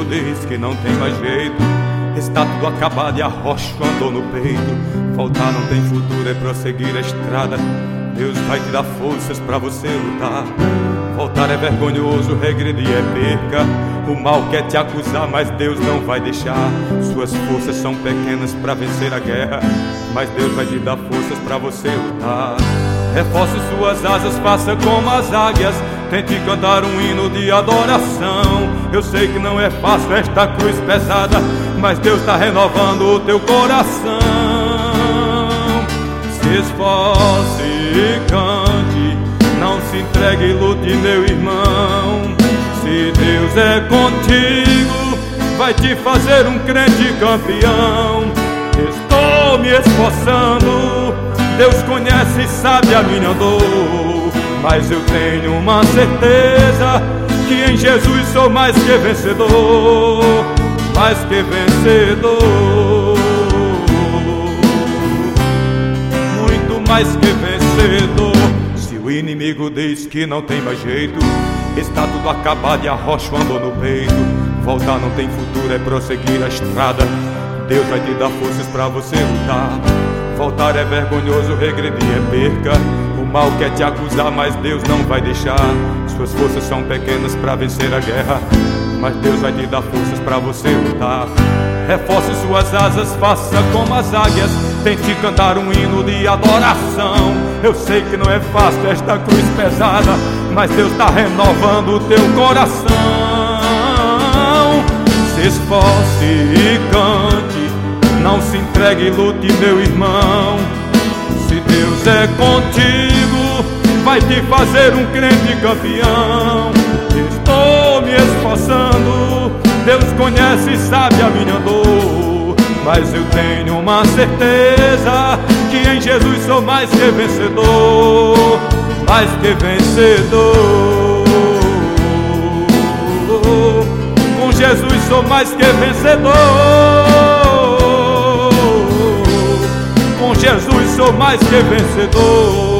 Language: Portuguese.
inimigo diz que não tem mais jeito, está tudo acabado e a rocha andou no peito. Voltar não tem futuro, é prosseguir a estrada. Deus vai te dar forças pra você lutar. Voltar é vergonhoso, regredir é perca. O mal quer te acusar, mas Deus não vai deixar. Suas forças são pequenas pra vencer a guerra, mas Deus vai te dar forças pra você lutar. Reforce suas asas, faça como as águias, tente cantar um hino de adoração. Eu sei que não é fácil esta cruz pesada, mas Deus está renovando o teu coração. Se esforce e cante, não se entregue e lute, meu irmão. Se Deus é contigo, vai te fazer um crente campeão. Estou me esforçando, Deus conhece e sabe a minha dor, mas eu tenho uma certeza que em Jesus sou mais que vencedor, mais que vencedor, muito mais que vencedor. Se o inimigo diz que não tem mais jeito, está tudo acabado e a rocha andou no peito. Voltar não tem futuro, é prosseguir a estrada. Deus vai te dar forças pra você lutar. Voltar é vergonhoso, regredir é perca. O mal quer te acusar, mas Deus não vai deixar. Suas forças são pequenas pra vencer a guerra, mas Deus vai te dar forças pra você lutar. Reforce suas asas, faça como as águias, tente cantar um hino de adoração. Eu sei que não é fácil esta cruz pesada, mas Deus está renovando o teu coração. Se esforce e cante, não se entregue e lute, meu irmão. Se Deus é contigo, vai te fazer um crente campeão. Estou me esforçando, Deus conhece e sabe a minha dor, mas eu tenho uma certeza que em Jesus sou mais que vencedor, mais que vencedor. Com Jesus sou mais que vencedor, com Jesus sou mais que vencedor.